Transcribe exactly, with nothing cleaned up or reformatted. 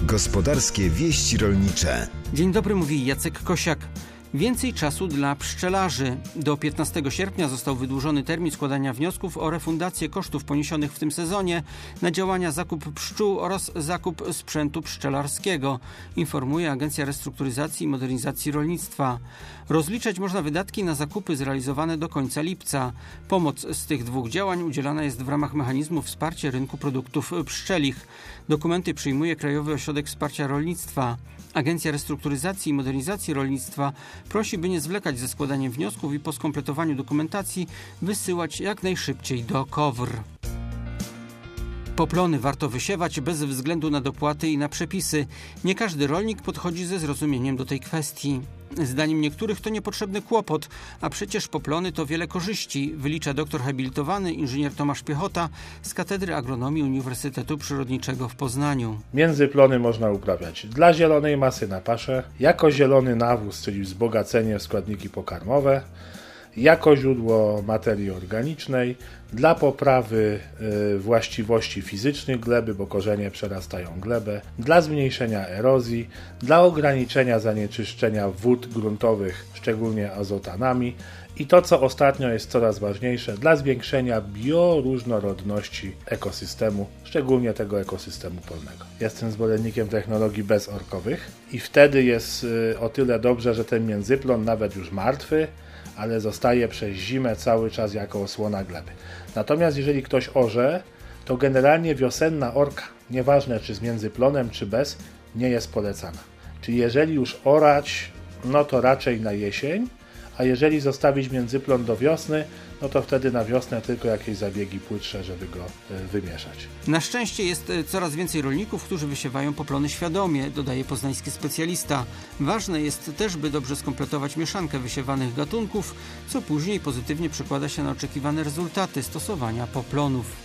Gospodarskie wieści rolnicze. Dzień dobry, mówi Jacek Kosiak. Więcej czasu dla pszczelarzy. Do piętnastego sierpnia został wydłużony termin składania wniosków o refundację kosztów poniesionych w tym sezonie na działania zakup pszczół oraz zakup sprzętu pszczelarskiego, informuje Agencja Restrukturyzacji i Modernizacji Rolnictwa. Rozliczać można wydatki na zakupy zrealizowane do końca lipca. Pomoc z tych dwóch działań udzielana jest w ramach mechanizmu wsparcia rynku produktów pszczelich. Dokumenty przyjmuje Krajowy Ośrodek Wsparcia Rolnictwa. Agencja Restrukturyzacji i Modernizacji Rolnictwa prosi, by nie zwlekać ze składaniem wniosków i po skompletowaniu dokumentacji wysyłać jak najszybciej do K O W R. Poplony warto wysiewać bez względu na dopłaty i na przepisy. Nie każdy rolnik podchodzi ze zrozumieniem do tej kwestii. Zdaniem niektórych to niepotrzebny kłopot, a przecież poplony to wiele korzyści, wylicza doktor habilitowany inżynier Tomasz Piechota z Katedry Agronomii Uniwersytetu Przyrodniczego w Poznaniu. Międzyplony można uprawiać dla zielonej masy na paszę, jako zielony nawóz, czyli wzbogacenie w składniki pokarmowe, jako źródło materii organicznej, dla poprawy y, właściwości fizycznych gleby, bo korzenie przerastają glebę, dla zmniejszenia erozji, dla ograniczenia zanieczyszczenia wód gruntowych, szczególnie azotanami i to, co ostatnio jest coraz ważniejsze, dla zwiększenia bioróżnorodności ekosystemu, szczególnie tego ekosystemu polnego. Jestem zwolennikiem technologii bezorkowych i wtedy jest y, o tyle dobrze, że ten międzyplon, nawet już martwy, ale zostaje przez zimę cały czas jako osłona gleby. Natomiast jeżeli ktoś orze, to generalnie wiosenna orka, nieważne czy z międzyplonem, czy bez, nie jest polecana. Czyli jeżeli już orać, no to raczej na jesień, a jeżeli zostawić międzyplon do wiosny, no to wtedy na wiosnę tylko jakieś zabiegi płytsze, żeby go wymieszać. Na szczęście jest coraz więcej rolników, którzy wysiewają poplony świadomie, dodaje poznański specjalista. Ważne jest też, by dobrze skompletować mieszankę wysiewanych gatunków, co później pozytywnie przekłada się na oczekiwane rezultaty stosowania poplonów.